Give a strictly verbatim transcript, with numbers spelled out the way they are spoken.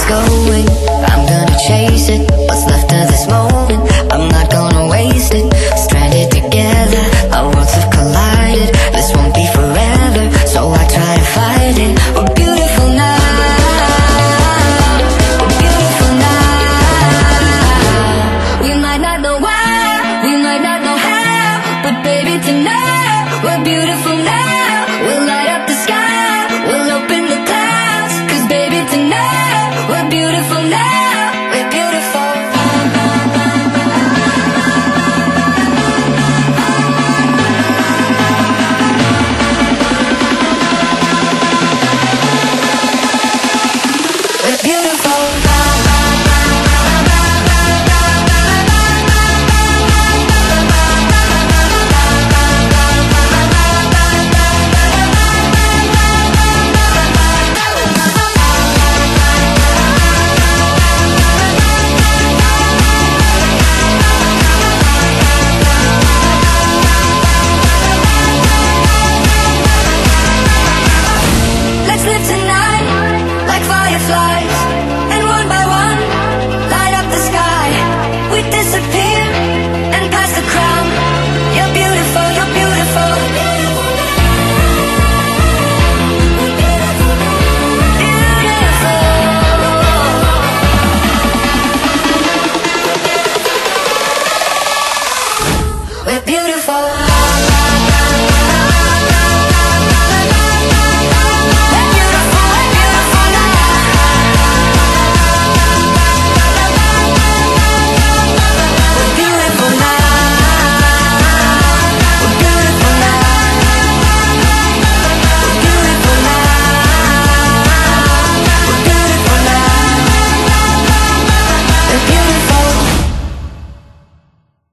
it's going, I'm gonna chase it. What's left of this moment, I'm not gonna waste it. Stranded together, our worlds have collided. This won't be forever, so I try to fight it. We're beautiful now, we're beautiful now. We might not know why, we might not know how, but baby tonight, we're beautiful now. We'll light up the sky, we'll open the clouds, 'cause baby tonight, we're beautiful now, we're beautiful. We're beautiful. Let's live tonight like fireflies.